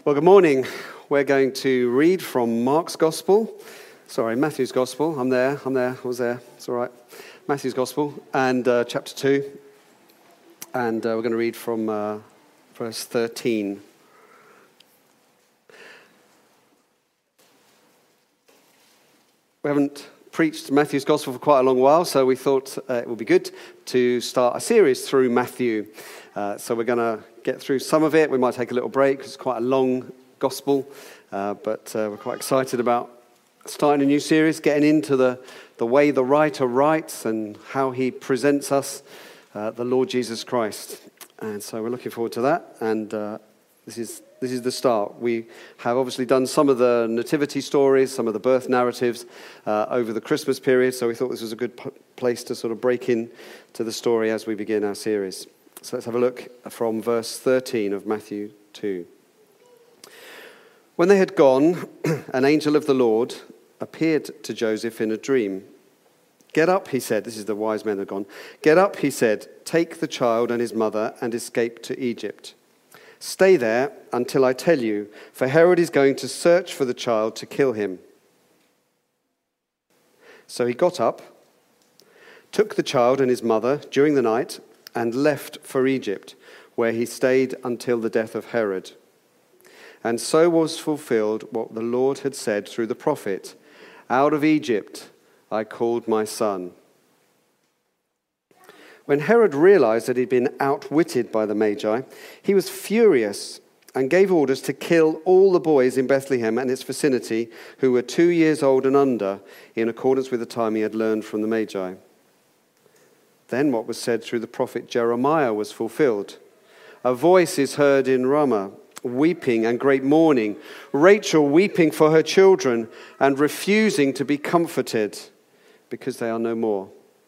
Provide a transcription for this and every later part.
Well, good morning. We're going to read from Matthew's Gospel. I'm there, I was there, it's all right. Matthew's Gospel, and chapter 2. And we're going to read from verse 13. We haven't preached Matthew's Gospel for quite a long while, so we thought it would be good to start a series through Matthew. So we're going to get through some of it. We might take a little break because it's quite a long Gospel, but we're quite excited about starting a new series, getting into the way the writer writes and how he presents us the Lord Jesus Christ. And so we're looking forward to that, and this is the start. We have obviously done some of the nativity stories, some of the birth narratives over the Christmas period, so we thought this was a good place to sort of break in to the story as we begin our series. So let's have a look from verse 13 of Matthew 2. When they had gone, an angel of the Lord appeared to Joseph in a dream. "Get up," he said. This is the wise men had gone. "Get up," he said. "Take the child and his mother and escape to Egypt. Stay there until I tell you, for Herod is going to search for the child to kill him." So he got up, took the child and his mother during the night, and left for Egypt, where he stayed until the death of Herod. And so was fulfilled what the Lord had said through the prophet, "Out of Egypt I called my son." When Herod realized that he'd been outwitted by the Magi, he was furious and gave orders to kill all the boys in Bethlehem and its vicinity who were 2 years old and under, in accordance with the time he had learned from the Magi. Then what was said through the prophet Jeremiah was fulfilled. "A voice is heard in Ramah, weeping and great mourning, Rachel weeping for her children and refusing to be comforted, because they are no more."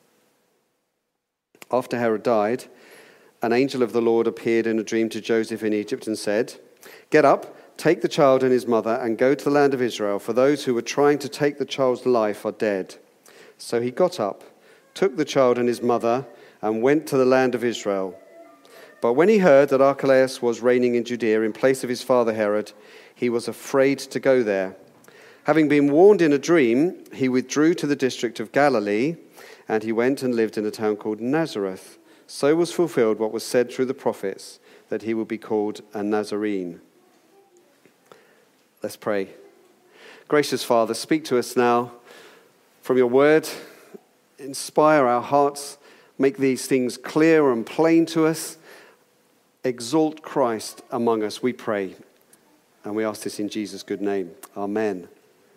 After Herod died, an angel of the Lord appeared in a dream to Joseph in Egypt and said, "Get up, take the child and his mother and go to the land of Israel, for those who were trying to take the child's life are dead." So he got up, took the child and his mother and went to the land of Israel. But when he heard that Archelaus was reigning in Judea in place of his father Herod, he was afraid to go there. Having been warned in a dream, he withdrew to the district of Galilee, and he went and lived in a town called Nazareth. So was fulfilled what was said through the prophets, that he would be called a Nazarene. Let's pray. Gracious Father, speak to us now from your word. Inspire our hearts. Make these things clear and plain to us. Exalt Christ among us, we pray. And we ask this in Jesus' good name. Amen.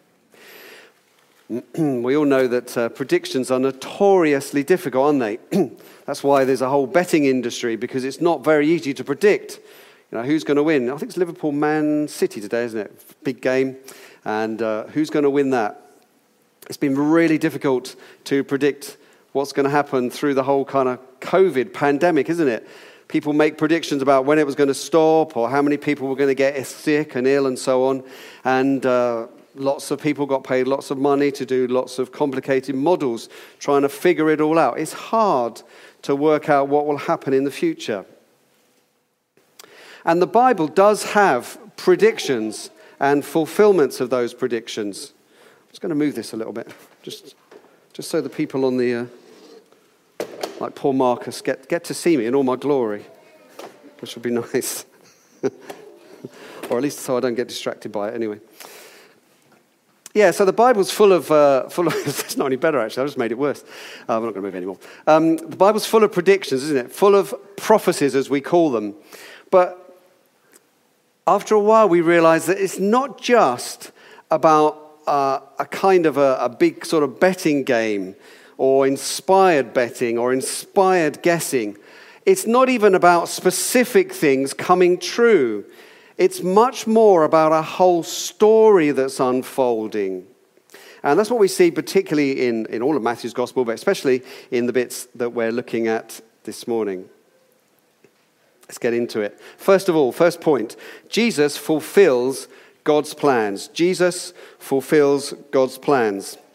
We all know that predictions are notoriously difficult, aren't they? That's why there's a whole betting industry, because it's not very easy to predict. You know, who's going to win? I think it's Liverpool Man City today, isn't it? Big game. And who's going to win that? It's been really difficult to predict what's going to happen through the whole kind of COVID pandemic, isn't it? People make predictions about when it was going to stop or how many people were going to get sick and ill and so on. And lots of people got paid lots of money to do lots of complicated models, trying to figure it all out. It's hard to work out what will happen in the future. And the Bible does have predictions and fulfillments of those predictions. I'm just going to move this a little bit, just so the people on the, like Paul Marcus, get to see me in all my glory, which would be nice. Or at least so I don't get distracted by it anyway. Yeah, so the Bible's full of it's not any better actually, I just made it worse. I'm not going to move anymore. The Bible's full of predictions, isn't it? Full of prophecies, as we call them. But after a while we realize that it's not just about a kind of a big sort of betting game or inspired betting or inspired guessing. It's not even about specific things coming true. It's much more about a whole story that's unfolding. And that's what we see particularly in all of Matthew's Gospel, but especially in the bits that we're looking at this morning. Let's get into it. First of all, first point, Jesus fulfills God's plans. Jesus fulfills God's plans.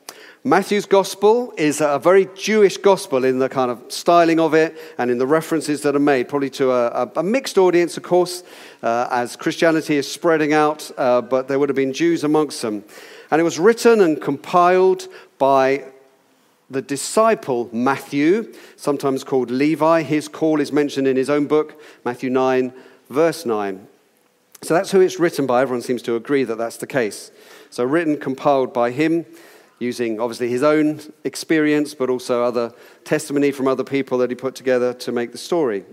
Matthew's gospel is a very Jewish gospel in the kind of styling of it and in the references that are made, probably to a mixed audience, of course, as Christianity is spreading out, but there would have been Jews amongst them. And it was written and compiled by the disciple Matthew, sometimes called Levi. His call is mentioned in his own book, Matthew 9, verse 9. So that's who it's written by. Everyone seems to agree that that's the case. So written, compiled by him, using obviously his own experience, but also other testimony from other people that he put together to make the story.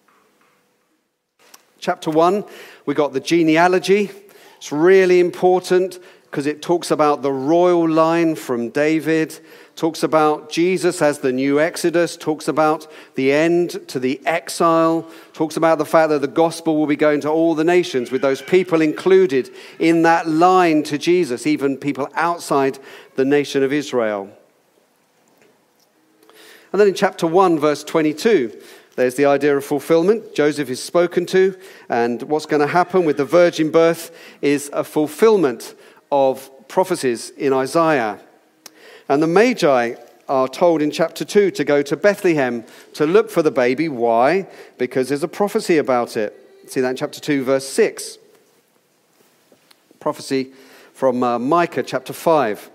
Chapter 1, we got the genealogy. It's really important because it talks about the royal line from David, talks about Jesus as the new Exodus, talks about the end to the exile, talks about the fact that the gospel will be going to all the nations with those people included in that line to Jesus, even people outside the nation of Israel. And then in chapter 1, verse 22, there's the idea of fulfillment. Joseph is spoken to, and what's going to happen with the virgin birth is a fulfillment of prophecies in Isaiah. And the Magi are told in chapter 2 to go to Bethlehem to look for the baby. Why? Because there's a prophecy about it. See that in chapter 2, verse 6. Prophecy from Micah chapter 5.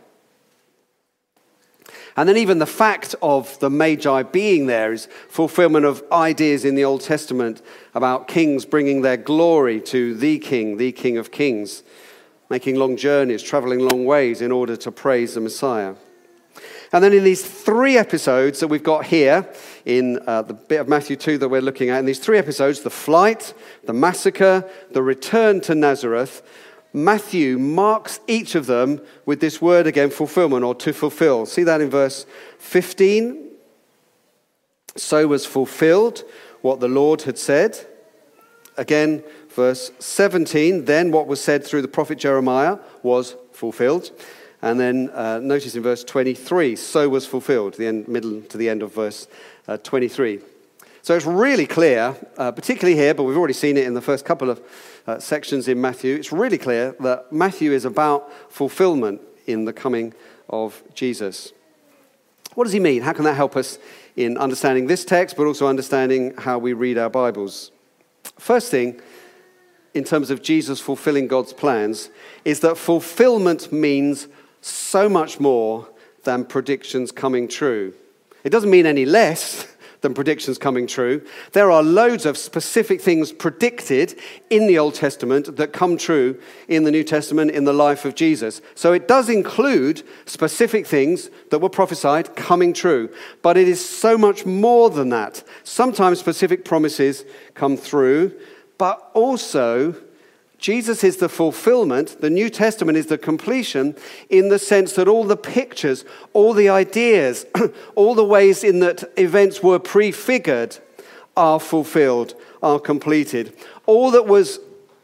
And then even the fact of the Magi being there is fulfillment of ideas in the Old Testament about kings bringing their glory to the King of Kings, making long journeys, traveling long ways in order to praise the Messiah. And then in these 3 episodes that we've got here, in the bit of Matthew 2 that we're looking at, in these 3 episodes, the flight, the massacre, the return to Nazareth, Matthew marks each of them with this word again, fulfillment, or to fulfill. See that in verse 15? So was fulfilled what the Lord had said. Again, verse 17, then what was said through the prophet Jeremiah was fulfilled. And then notice in verse 23, so was fulfilled, the end, middle to the end of verse 23. So it's really clear, particularly here, but we've already seen it in the first couple of sections in Matthew. It's really clear that Matthew is about fulfillment in the coming of Jesus. What does he mean? How can that help us in understanding this text, but also understanding how we read our Bibles? First thing, in terms of Jesus fulfilling God's plans, is that fulfillment means so much more than predictions coming true. It doesn't mean any less than predictions coming true. There are loads of specific things predicted in the Old Testament that come true in the New Testament in the life of Jesus. So it does include specific things that were prophesied coming true. But it is so much more than that. Sometimes specific promises come through, but also Jesus is the fulfillment. The New Testament is the completion in the sense that all the pictures, all the ideas, all the ways in that events were prefigured are fulfilled, are completed. All that was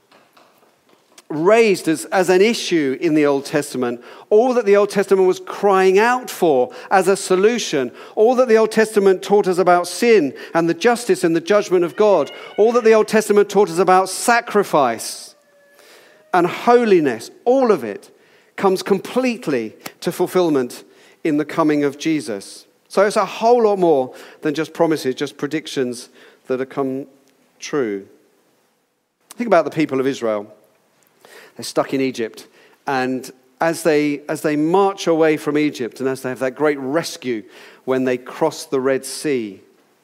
raised as an issue in the Old Testament, all that the Old Testament was crying out for as a solution, all that the Old Testament taught us about sin and the justice and the judgment of God, all that the Old Testament taught us about sacrifice and holiness, all of it comes completely to fulfillment in the coming of Jesus. So it's a whole lot more than just promises, just predictions that have come true. Think about the people of Israel. They're stuck in Egypt, and as they march away from Egypt, and as they have that great rescue when they cross the Red Sea,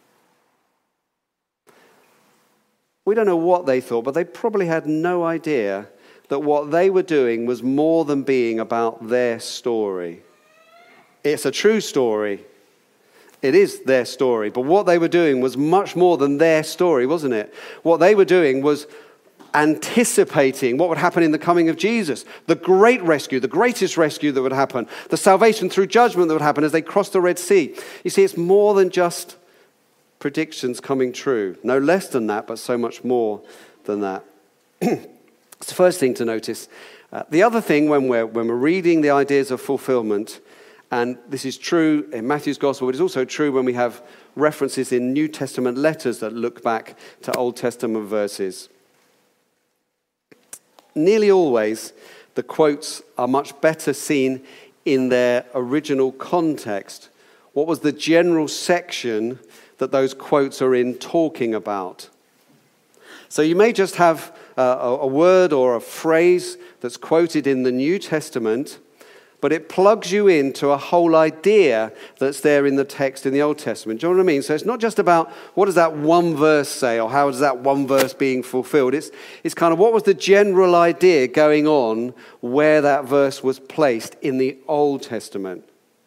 we don't know what they thought, but they probably had no idea that what they were doing was more than being about their story. It's a true story. It is their story. But what they were doing was much more than their story, wasn't it? What they were doing was anticipating what would happen in the coming of Jesus. The great rescue, the greatest rescue that would happen. The salvation through judgment that would happen as they crossed the Red Sea. You see, it's more than just predictions coming true. No less than that, but so much more than that. It's the first thing to notice. The other thing when we're reading the ideas of fulfillment, and this is true in Matthew's Gospel, but it's also true when we have references in New Testament letters that look back to Old Testament verses. Nearly always, the quotes are much better seen in their original context. What was the general section that those quotes are in talking about? So you may just have a word or a phrase that's quoted in the New Testament, but it plugs you into a whole idea that's there in the text in the Old Testament. Do you know what I mean? So it's not just about what does that one verse say or how is that one verse being fulfilled. It's kind of what was the general idea going on where that verse was placed in the Old Testament.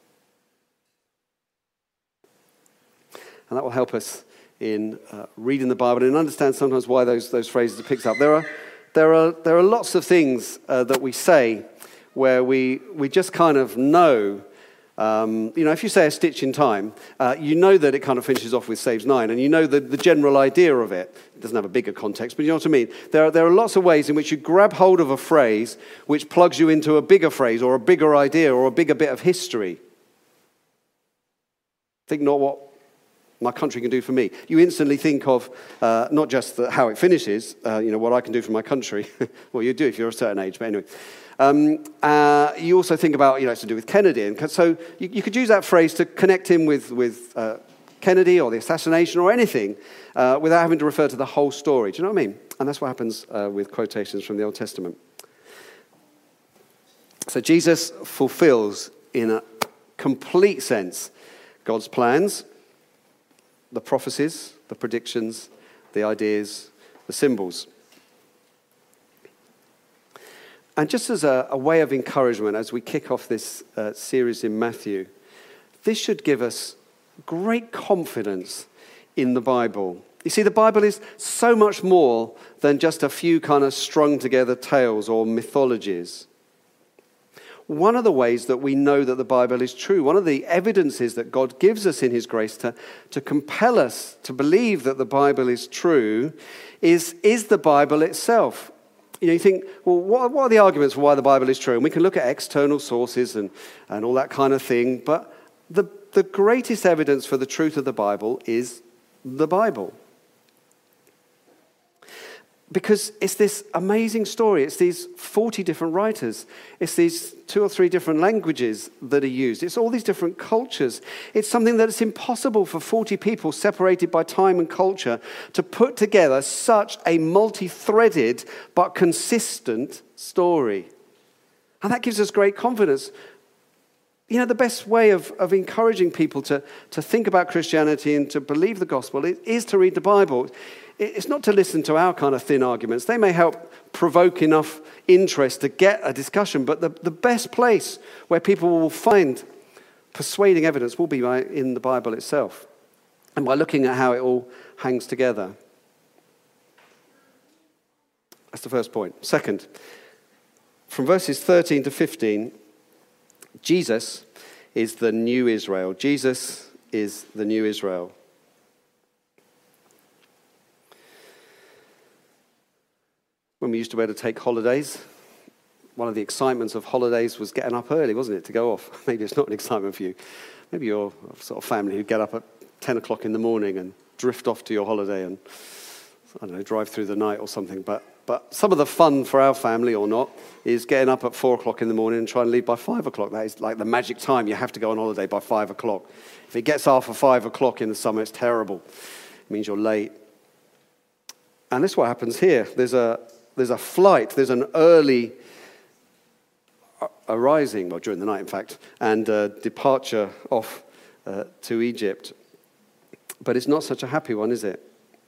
And that will help us in reading the Bible and understand sometimes why those phrases are picked up. There are lots of things that we say where we just kind of know, if you say a stitch in time, you know that it kind of finishes off with saves 9, and you know the general idea of it. It doesn't have a bigger context, but you know what I mean? There are lots of ways in which you grab hold of a phrase which plugs you into a bigger phrase or a bigger idea or a bigger bit of history. Think not what my country can do for me. You instantly think of not just how it finishes, what I can do for my country. Well, you do if you're a certain age, but anyway. You also think about, it's to do with Kennedy. And so you could use that phrase to connect him with Kennedy or the assassination or anything without having to refer to the whole story. Do you know what I mean? And that's what happens with quotations from the Old Testament. So Jesus fulfills, in a complete sense, God's plans, the prophecies, the predictions, the ideas, the symbols. And just as a way of encouragement as we kick off this series in Matthew, this should give us great confidence in the Bible. You see, the Bible is so much more than just a few kind of strung together tales or mythologies. One of the ways that we know that the Bible is true, one of the evidences that God gives us in his grace to compel us to believe that the Bible is true is the Bible itself. You think, well, what are the arguments for why the Bible is true? And we can look at external sources and all that kind of thing, but the greatest evidence for the truth of the Bible is the Bible. Because it's this amazing story. It's these 40 different writers. It's these 2 or 3 different languages that are used. It's all these different cultures. It's something that it's impossible for 40 people separated by time and culture to put together such a multi-threaded but consistent story. And that gives us great confidence. The best way of encouraging people to think about Christianity and to believe the gospel is to read the Bible. It's not to listen to our kind of thin arguments. They may help provoke enough interest to get a discussion, but the best place where people will find persuading evidence will be in the Bible itself and by looking at how it all hangs together. That's the first point. Second, from verses 13 to 15, Jesus is the new Israel. Jesus is the new Israel. When we used to be able to take holidays, one of the excitements of holidays was getting up early, wasn't it, to go off? Maybe it's not an excitement for you. Maybe you're a sort of family who get up at 10 o'clock in the morning and drift off to your holiday and, drive through the night or something. But some of the fun for our family, or not, is getting up at 4 o'clock in the morning and trying to leave by 5 o'clock. That is like the magic time. You have to go on holiday by 5 o'clock. If it gets after 5 o'clock in the summer, it's terrible. It means you're late. And this is what happens here. There's a flight, there's an early arising, well, during the night, in fact, and departure off to Egypt. But it's not such a happy one, is it?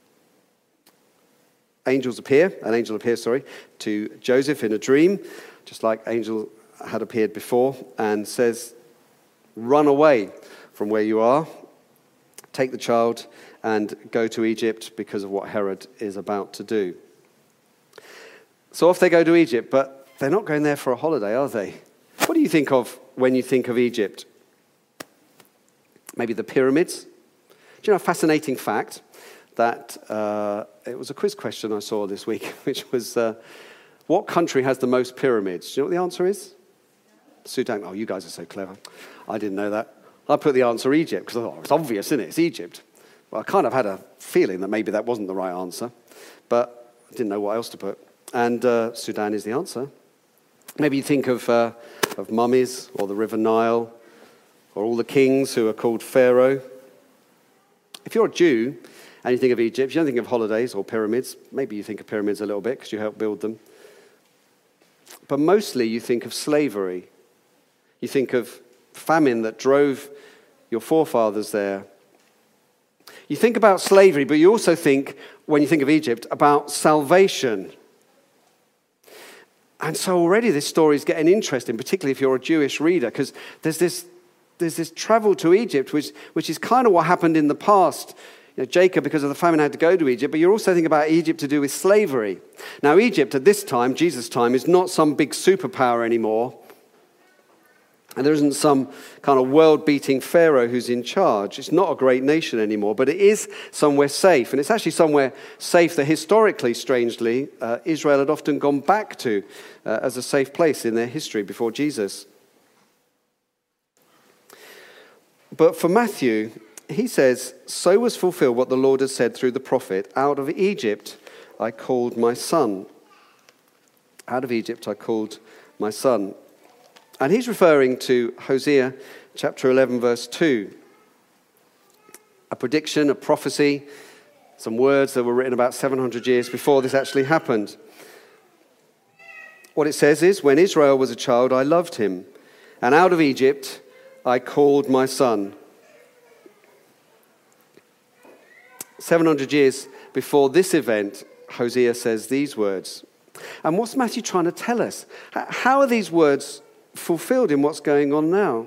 An angel appears to Joseph in a dream, just like angel had appeared before, and says, run away from where you are, take the child, and go to Egypt because of what Herod is about to do. So off they go to Egypt, but they're not going there for a holiday, are they? What do you think of when you think of Egypt? Maybe the pyramids? Do you know a fascinating fact that it was a quiz question I saw this week, which was, what country has the most pyramids? Do you know what the answer is? Sudan. Oh, you guys are so clever. I didn't know that. I put the answer Egypt because I thought, it's obvious, isn't it? It's Egypt. Well, I kind of had a feeling that maybe that wasn't the right answer, but I didn't know what else to put. And Sudan is the answer. Maybe you think of of mummies, or the River Nile, or all the kings who are called Pharaoh. If you're a Jew and you think of Egypt, you don't think of holidays or pyramids. Maybe you think of pyramids a little bit because you helped build them. But mostly you think of slavery. You think of famine that drove your forefathers there. You think about slavery, but you also think, when you think of Egypt, about salvation. And so already this story is getting interesting, particularly if you're a Jewish reader, because there's this travel to Egypt, which is kind of what happened in the past. You know, Jacob, because of the famine, had to go to Egypt, but you're also thinking about Egypt to do with slavery. Now, Egypt at this time, Jesus' time, is not some big superpower anymore. And there isn't some kind of world-beating Pharaoh who's in charge. It's not a great nation anymore, but it is somewhere safe. And it's actually somewhere safe that historically, strangely, Israel had often gone back to as a safe place in their history before Jesus. But for Matthew, he says, "So was fulfilled what the Lord has said through the prophet, out of Egypt I called my son." Out of Egypt I called my son. And he's referring to Hosea chapter 11, verse 2. A prediction, a prophecy, some words that were written about 700 years before this actually happened. What it says is, "When Israel was a child, I loved him, and out of Egypt I called my son." 700 years before this event, Hosea says these words. And what's Matthew trying to tell us? How are these words fulfilled in what's going on now?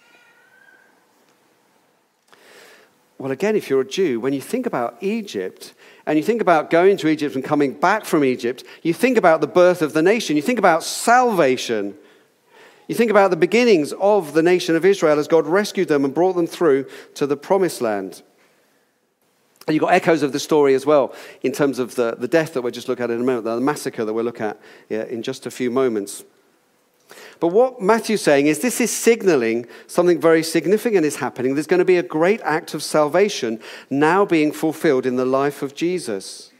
Well, again, if you're a Jew, when you think about Egypt, and you think about going to Egypt and coming back from Egypt, you think about the birth of the nation. You think about salvation. You think about the beginnings of the nation of Israel as God rescued them and brought them through to the promised land. And you've got echoes of the story as well in terms of the death that we'll just look at in a moment, the massacre that we'll look at in just a few moments. But what Matthew's saying is this is signaling something very significant is happening. There's going to be a great act of salvation now being fulfilled in the life of Jesus.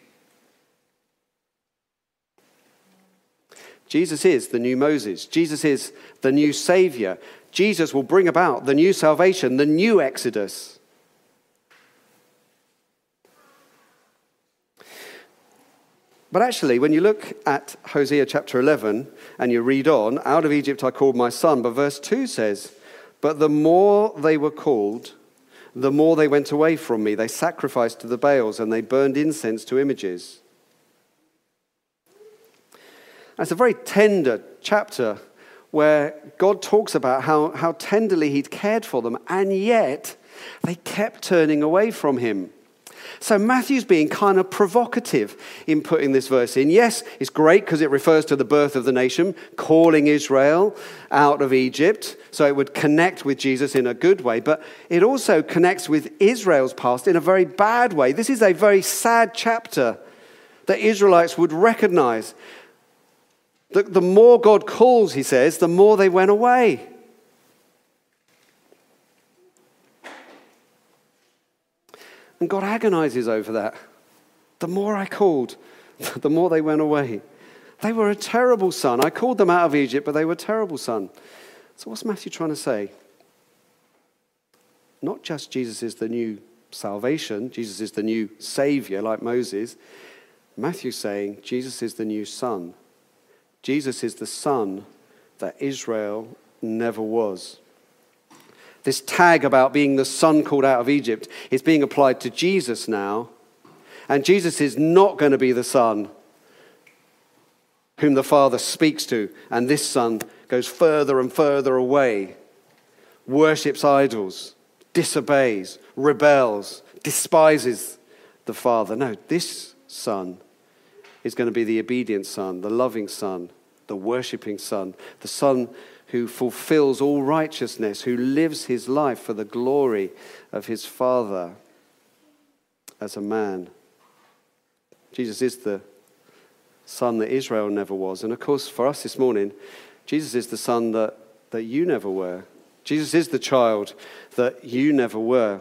Jesus is the new Moses. Jesus is the new Savior. Jesus will bring about the new salvation, the new Exodus. But actually, when you look at Hosea chapter 11 and you read on, "Out of Egypt I called my son," but verse 2 says, "But the more they were called, the more they went away from me. They sacrificed to the Baals and they burned incense to images." That's a very tender chapter where God talks about how tenderly he'd cared for them, and yet they kept turning away from him. So Matthew's being kind of provocative in putting this verse in. Yes, it's great because it refers to the birth of the nation, calling Israel out of Egypt, so it would connect with Jesus in a good way, but it also connects with Israel's past in a very bad way. This is a very sad chapter that Israelites would recognize. The more God calls, he says, the more they went away. And God agonizes over that. The more I called, the more they went away. They were a terrible son. I called them out of Egypt, but they were a terrible son. So what's Matthew trying to say? Not just Jesus is the new salvation, Jesus is the new Savior like Moses. Matthew's saying Jesus is the new son. Jesus is the son that Israel never was. This tag about being the son called out of Egypt is being applied to Jesus now. And Jesus is not going to be the son whom the Father speaks to. And this son goes further and further away, worships idols, disobeys, rebels, despises the Father. No, this son is going to be the obedient son, the loving son, the worshipping son, the son who fulfills all righteousness, who lives his life for the glory of his Father as a man. Jesus is the son that Israel never was. And of course, for us this morning, Jesus is the son that you never were. Jesus is the child that you never were.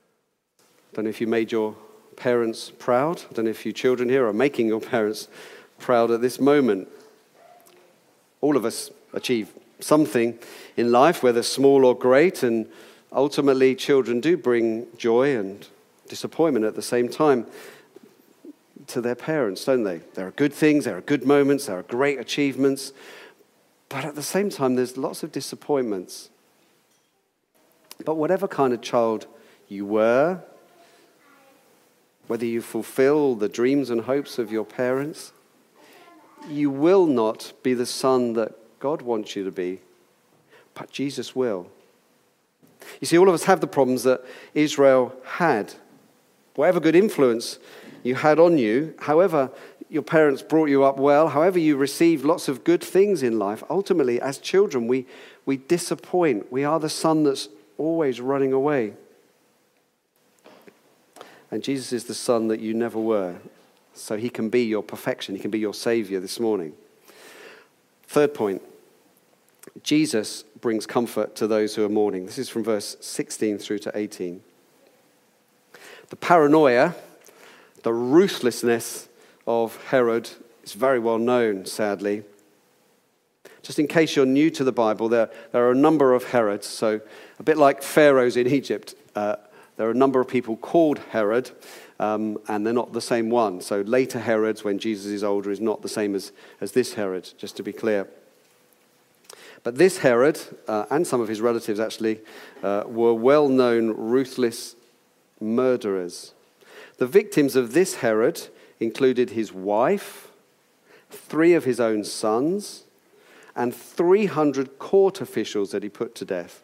I don't know if you made your parents proud. I don't know if you children here are making your parents proud at this moment. All of us achieve something in life, whether small or great, and ultimately children do bring joy and disappointment at the same time to their parents, don't they? There are good things, there are good moments, there are great achievements, but at the same time there's lots of disappointments. But whatever kind of child you were, whether you fulfill the dreams and hopes of your parents, you will not be the son that God wants you to be, but Jesus will. You see, all of us have the problems that Israel had. Whatever good influence you had on you, however your parents brought you up well, however you received lots of good things in life, ultimately as children we disappoint. We are the son that's always running away. And Jesus is the son that you never were. So he can be your perfection. He can be your savior this morning. Third point, Jesus brings comfort to those who are mourning. This is from verse 16 through to 18. The paranoia, the ruthlessness of Herod is very well known, sadly. Just in case you're new to the Bible, there are a number of Herods. So a bit like pharaohs in Egypt, there are a number of people called Herod, and they're not the same one. So later Herods, when Jesus is older, is not the same as this Herod, just to be clear. But this Herod, and some of his relatives actually, were well-known ruthless murderers. The victims of this Herod included his wife, 3 of his own sons, and 300 court officials that he put to death.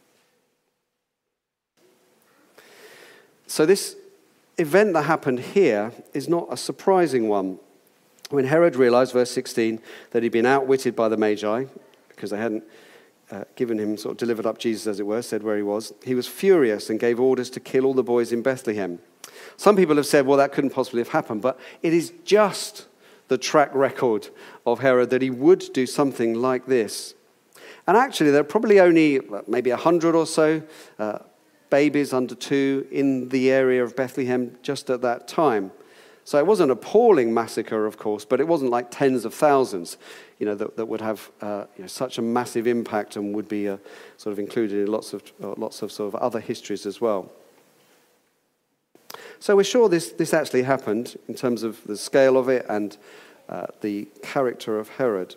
So this event that happened here is not a surprising one. When Herod realized, verse 16, that he'd been outwitted by the Magi, because they hadn't given him, sort of delivered up Jesus, as it were, said where he was furious and gave orders to kill all the boys in Bethlehem. Some people have said, well, that couldn't possibly have happened, but it is just the track record of Herod that he would do something like this. And actually, there are probably only maybe 100 or so babies under 2 in the area of Bethlehem just at that time. So it wasn't an appalling massacre, of course, but it wasn't like tens of thousands, that would have such a massive impact and would be sort of included in lots of sort of other histories as well. So we're sure this actually happened in terms of the scale of it and the character of Herod.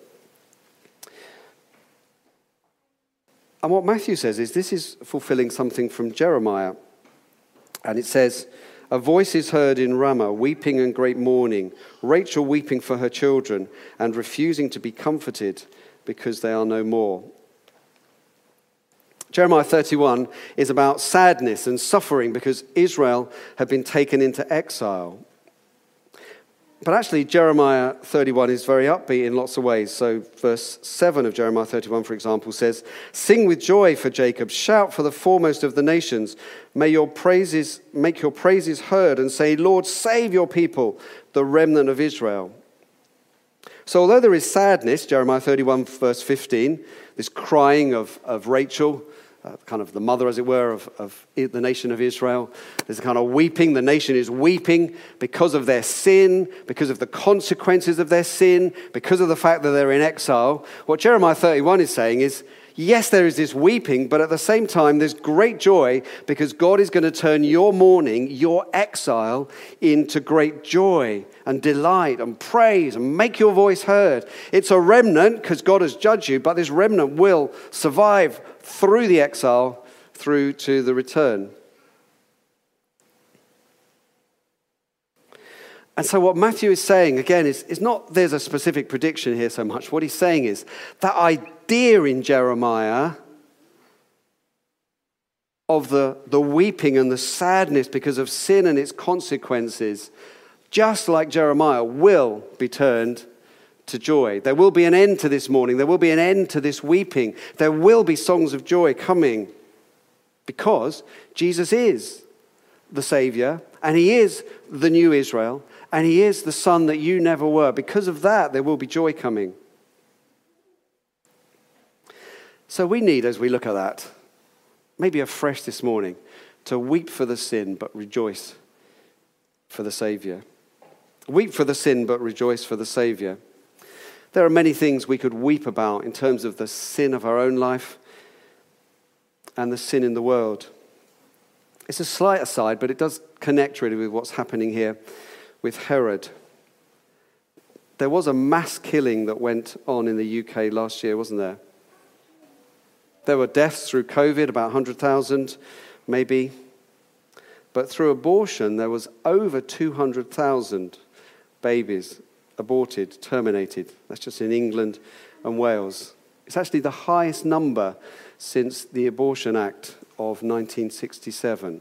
And what Matthew says is this is fulfilling something from Jeremiah. And it says, a voice is heard in Ramah, weeping and great mourning, Rachel weeping for her children and refusing to be comforted because they are no more. Jeremiah 31 is about sadness and suffering because Israel had been taken into exile. But actually, Jeremiah 31 is very upbeat in lots of ways. So verse 7 of Jeremiah 31, for example, says, sing with joy for Jacob, shout for the foremost of the nations. Make your praises heard and say, Lord, save your people, the remnant of Israel. So although there is sadness, Jeremiah 31, verse 15, this crying of Rachel, kind of the mother, as it were, of the nation of Israel. There's a kind of weeping. The nation is weeping because of their sin, because of the consequences of their sin, because of the fact that they're in exile. What Jeremiah 31 is saying is, yes, there is this weeping, but at the same time, there's great joy because God is going to turn your mourning, your exile, into great joy and delight and praise and make your voice heard. It's a remnant because God has judged you, but this remnant will survive through the exile, through to the return. And so what Matthew is saying, again, is not there's a specific prediction here so much. What he's saying is that idea in Jeremiah of the weeping and the sadness because of sin and its consequences, just like Jeremiah, will be turned to joy. There will be an end to this mourning. There will be an end to this weeping. There will be songs of joy coming because Jesus is the Savior and he is the new Israel and he is the son that you never were. Because of that, there will be joy coming. So we need, as we look at that, maybe afresh this morning, to weep for the sin but rejoice for the Savior. Weep for the sin, but rejoice for the Saviour. There are many things we could weep about in terms of the sin of our own life and the sin in the world. It's a slight aside, but it does connect really with what's happening here with Herod. There was a mass killing that went on in the UK last year, wasn't there? There were deaths through COVID, about 100,000 maybe. But through abortion, there was over 200,000 babies aborted, terminated. That's just in England and Wales. It's actually the highest number since the Abortion Act of 1967.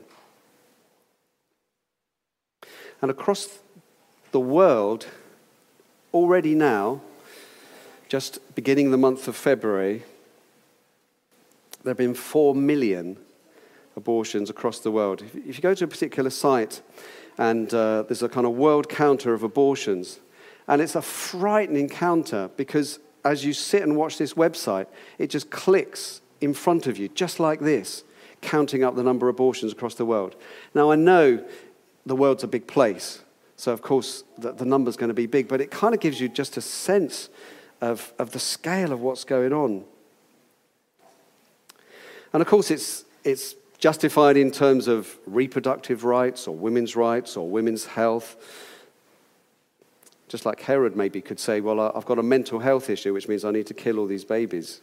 And across the world, already now, just beginning the month of February, there have been 4 million abortions across the world. If you go to a particular site and there's a kind of world counter of abortions, and it's a frightening counter because as you sit and watch this website, it just clicks in front of you, just like this, counting up the number of abortions across the world. Now, I know the world's a big place, so of course the number's going to be big, but it kind of gives you just a sense of the scale of what's going on. And of course it's justified in terms of reproductive rights or women's health. Just like Herod maybe could say, well, I've got a mental health issue, which means I need to kill all these babies.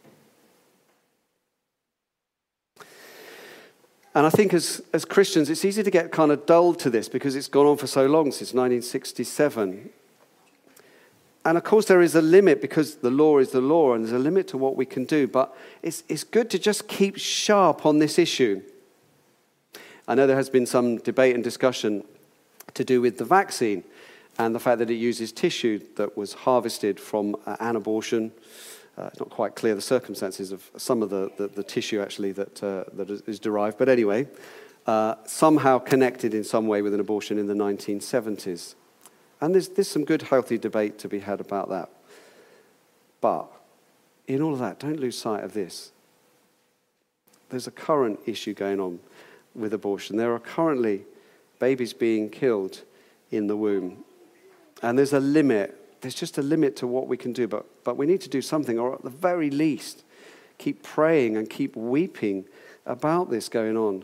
And I think as Christians, it's easy to get kind of dulled to this because it's gone on for so long, since 1967. And of course there is a limit because the law is the law and there's a limit to what we can do. But it's good to just keep sharp on this issue. I know there has been some debate and discussion to do with the vaccine and the fact that it uses tissue that was harvested from an abortion. It's not quite clear the circumstances of some of the tissue actually that is derived. But anyway, somehow connected in some way with an abortion in the 1970s. And there's some good, healthy debate to be had about that. But in all of that, don't lose sight of this. There's a current issue going on with abortion. There are currently babies being killed in the womb. And there's a limit. There's just a limit to what we can do. But we need to do something, or at the very least, keep praying and keep weeping about this going on.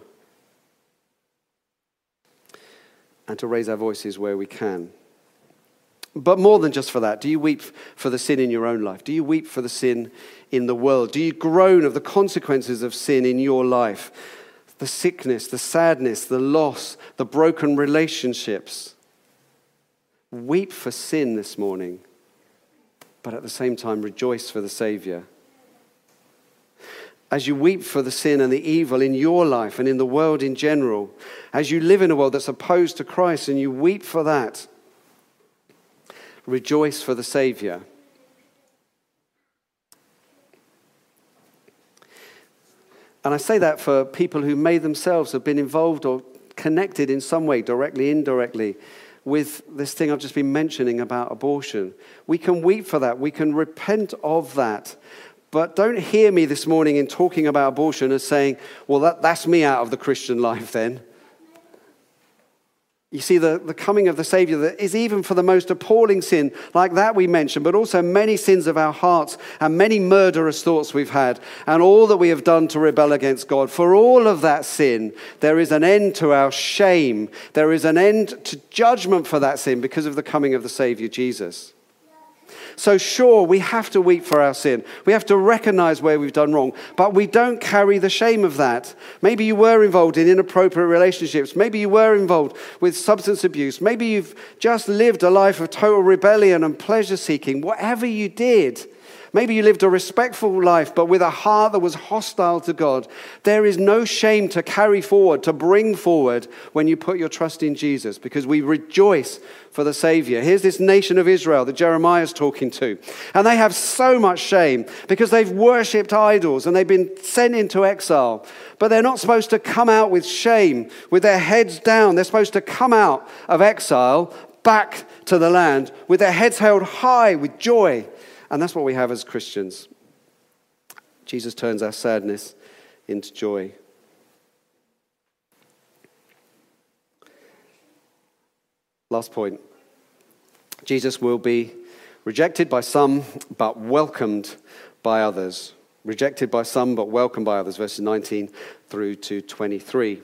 And to raise our voices where we can. But more than just for that, do you weep for the sin in your own life? Do you weep for the sin in the world? Do you groan of the consequences of sin in your life? The sickness, the sadness, the loss, the broken relationships. Weep for sin this morning, but at the same time rejoice for the Savior. As you weep for the sin and the evil in your life and in the world in general, as you live in a world that's opposed to Christ and you weep for that, rejoice for the Savior. And I say that for people who may themselves have been involved or connected in some way, directly, indirectly, with this thing I've just been mentioning about abortion. We can weep for that. We can repent of that. But don't hear me this morning in talking about abortion as saying, well, that's me out of the Christian life then. You see, the coming of the Savior that is even for the most appalling sin, like that we mentioned, but also many sins of our hearts and many murderous thoughts we've had, and all that we have done to rebel against God. For all of that sin, there is an end to our shame. There is an end to judgment for that sin because of the coming of the Savior, Jesus. So sure, we have to weep for our sin. We have to recognize where we've done wrong, but we don't carry the shame of that. Maybe you were involved in inappropriate relationships. Maybe you were involved with substance abuse. Maybe you've just lived a life of total rebellion and pleasure seeking. Whatever you did, maybe you lived a respectful life, but with a heart that was hostile to God. There is no shame to carry forward, to bring forward when you put your trust in Jesus, because we rejoice for the Savior. Here's this nation of Israel that Jeremiah is talking to. And they have so much shame because they've worshipped idols and they've been sent into exile. But they're not supposed to come out with shame, with their heads down. They're supposed to come out of exile back to the land with their heads held high with joy. And that's what we have as Christians. Jesus turns our sadness into joy. Last point. Jesus will be rejected by some, but welcomed by others. Rejected by some, but welcomed by others, verses 19 through to 23.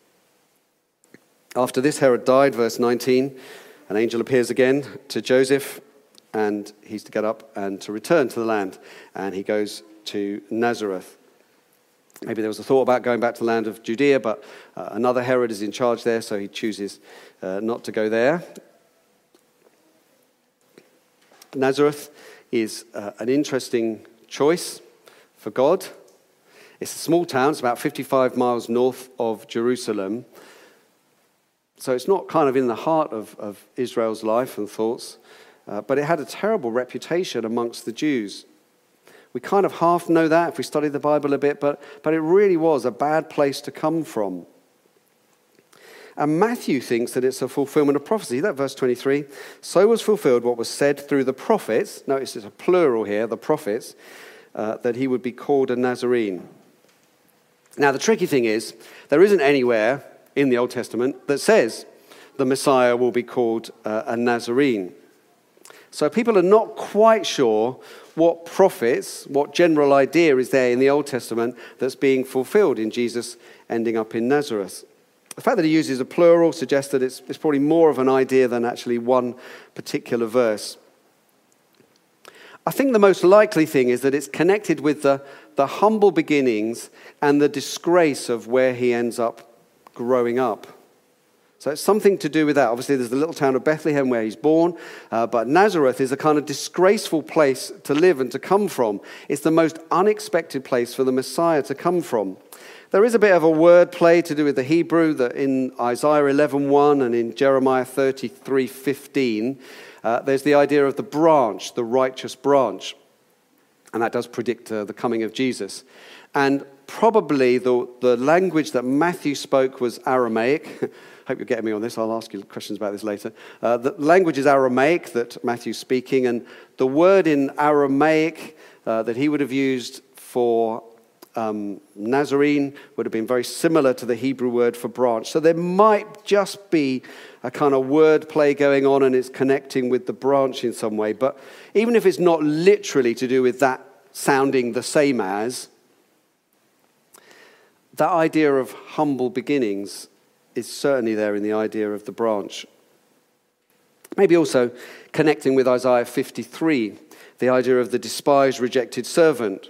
After this, Herod died, verse 19. An angel appears again to Joseph, and he's to get up and to return to the land. And he goes to Nazareth. Maybe there was a thought about going back to the land of Judea, but another Herod is in charge there, so he chooses not to go there. Nazareth is an interesting choice for God. It's a small town. It's about 55 miles north of Jerusalem. So it's not kind of in the heart of Israel's life and thoughts, but it had a terrible reputation amongst the Jews. We kind of half know that if we study the Bible a bit, but it really was a bad place to come from. And Matthew thinks that it's a fulfillment of prophecy. That verse 23, so was fulfilled what was said through the prophets. Notice it's a plural here, the prophets, that he would be called a Nazarene. Now the tricky thing is, there isn't anywhere in the Old Testament that says the Messiah will be called a Nazarene. So people are not quite sure what prophets, what general idea is there in the Old Testament that's being fulfilled in Jesus ending up in Nazareth. The fact that he uses a plural suggests that it's probably more of an idea than actually one particular verse. I think the most likely thing is that it's connected with the humble beginnings and the disgrace of where he ends up growing up. So it's something to do with that. Obviously, there's the little town of Bethlehem where he's born, but Nazareth is a kind of disgraceful place to live and to come from. It's the most unexpected place for the Messiah to come from. There is a bit of a word play to do with the Hebrew that in Isaiah 11:1 and in Jeremiah 33:15, there's the idea of the branch, the righteous branch. And that does predict the coming of Jesus. And probably the language that Matthew spoke was Aramaic. Hope you're getting me on this. I'll ask you questions about this later. The language is Aramaic that Matthew's speaking. And the word in Aramaic that he would have used for Nazarene would have been very similar to the Hebrew word for branch. So there might just be a kind of word play going on and it's connecting with the branch in some way. But even if it's not literally to do with that sounding the same as, that idea of humble beginnings is certainly there in the idea of the branch. Maybe also connecting with Isaiah 53, the idea of the despised, rejected servant.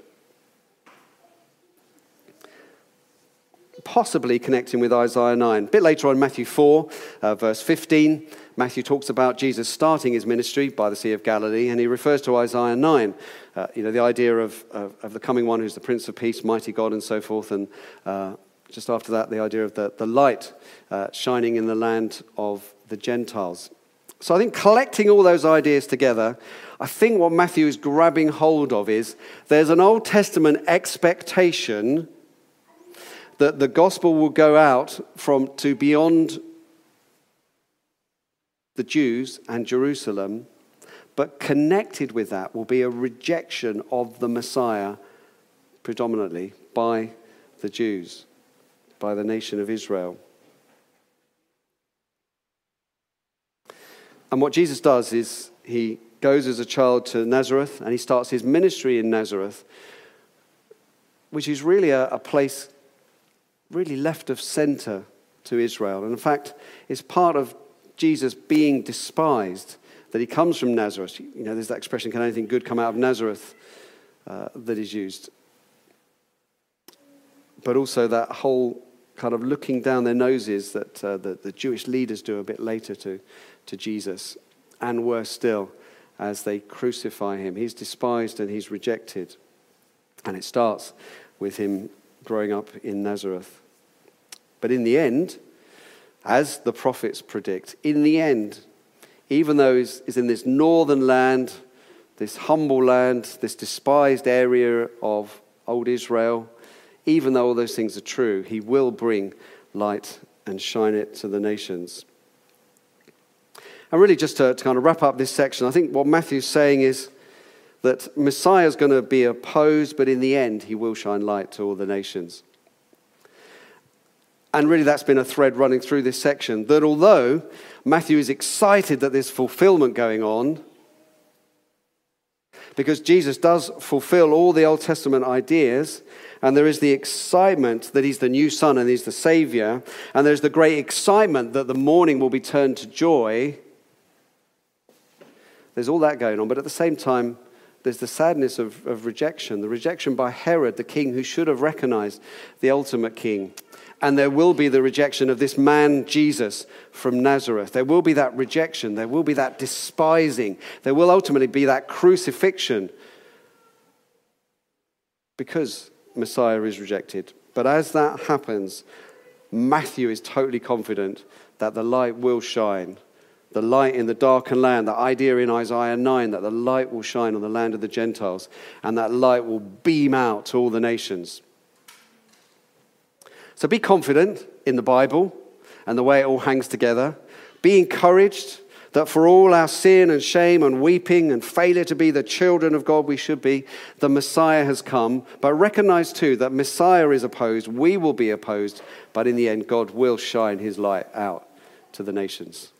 Possibly connecting with Isaiah 9. A bit later on, Matthew 4, verse 15, Matthew talks about Jesus starting his ministry by the Sea of Galilee, and he refers to Isaiah 9, the idea of the coming one who's the Prince of Peace, mighty God, and so forth, and just after that, the idea of the light shining in the land of the Gentiles. So I think collecting all those ideas together, I think what Matthew is grabbing hold of is there's an Old Testament expectation that the gospel will go out to beyond the Jews and Jerusalem, but connected with that will be a rejection of the Messiah predominantly by the Jews, by the nation of Israel. And what Jesus does is he goes as a child to Nazareth and he starts his ministry in Nazareth, which is really a place really left of center to Israel. And in fact, it's part of Jesus being despised that he comes from Nazareth. There's that expression, can anything good come out of Nazareth, that is used. But also that whole kind of looking down their noses that the Jewish leaders do a bit later to Jesus. And worse still, as they crucify him. He's despised and he's rejected. And it starts with him growing up in Nazareth. But in the end, as the prophets predict, in the end, even though he's in this northern land, this humble land, this despised area of old Israel, even though all those things are true, he will bring light and shine it to the nations. And really just to kind of wrap up this section, I think what Matthew's saying is that Messiah is going to be opposed, but in the end, he will shine light to all the nations. And really that's been a thread running through this section, that although Matthew is excited that there's fulfillment going on, because Jesus does fulfill all the Old Testament ideas, and there is the excitement that he's the new son and he's the Savior, and there's the great excitement that the mourning will be turned to joy. There's all that going on, but at the same time, there's the sadness of rejection, the rejection by Herod, the king who should have recognized the ultimate king. And there will be the rejection of this man, Jesus, from Nazareth. There will be that rejection. There will be that despising. There will ultimately be that crucifixion because Messiah is rejected. But as that happens, Matthew is totally confident that the light will shine. The light in the darkened land, the idea in Isaiah 9 that the light will shine on the land of the Gentiles and that light will beam out to all the nations. So be confident in the Bible and the way it all hangs together. Be encouraged that for all our sin and shame and weeping and failure to be the children of God we should be, the Messiah has come. But recognize too that Messiah is opposed, we will be opposed, but in the end God will shine his light out to the nations.